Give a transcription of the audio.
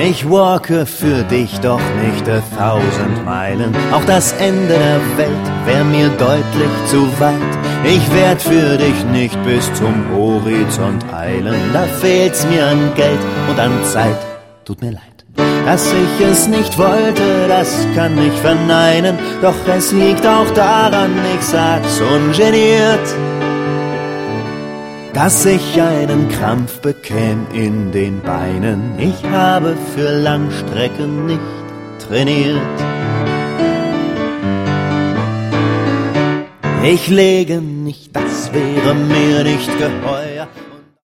Ich walke für dich doch nicht 1000 Meilen. Auch das Ende der Welt wär mir deutlich zu weit. Ich werd für dich nicht bis zum Horizont eilen. Da fehlt's mir an Geld und an Zeit. Tut mir leid. Dass ich es nicht wollte, das kann ich verneinen. Doch es liegt auch daran, ich sag's ungeniert, dass ich einen Krampf bekäm in den Beinen. Ich habe für Langstrecken nicht trainiert. Ich lege nicht, das wäre mir nicht geheuer.